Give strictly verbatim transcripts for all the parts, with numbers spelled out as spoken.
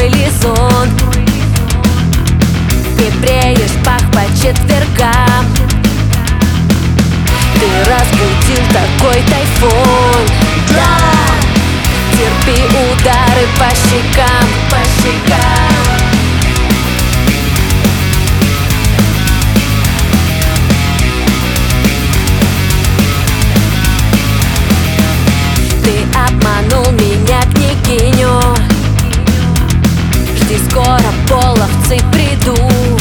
твой лизун. Ты бреешь пах по четвергам. Ты разбудил такой тайфун. Да, терпи удары по щекам, по щекам. Ты обманул меня, княгиню. Жди, скоро половцы придут.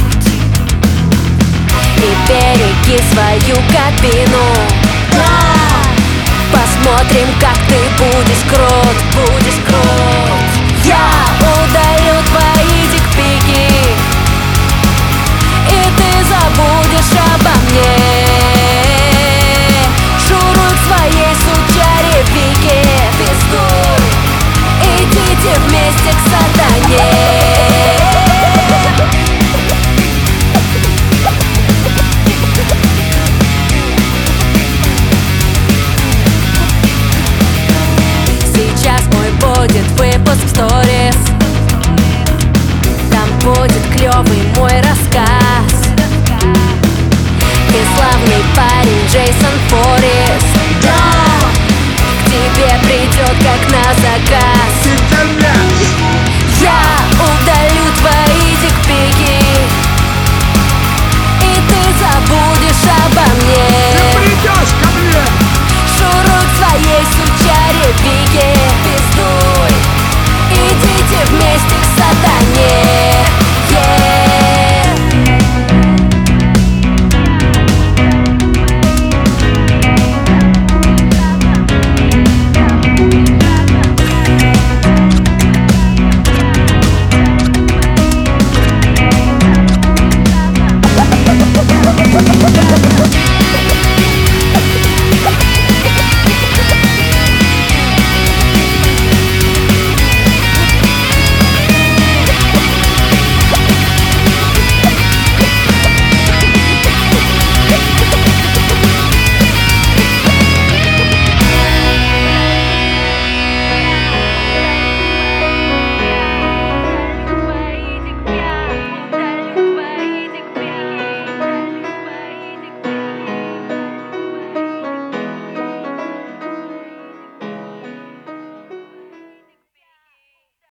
И береги свою кабину. Да! Посмотрим, как ты будешь крут, будешь крут. Я удалю твои дикпики, и ты забудешь обо мне. Шуруй к своей сучаре Вике. Пиздуй, идите вместе к сатане. Будет выпуск в сторис. Там будет клёвый мой рассказ. И славный парень Джейсон Форрес, да, к тебе придет как на заказ. Я удалю твои дикпики, и ты забудешь обо мне. Ты придешь ко мне. Шуруй к своей сучаре Вике.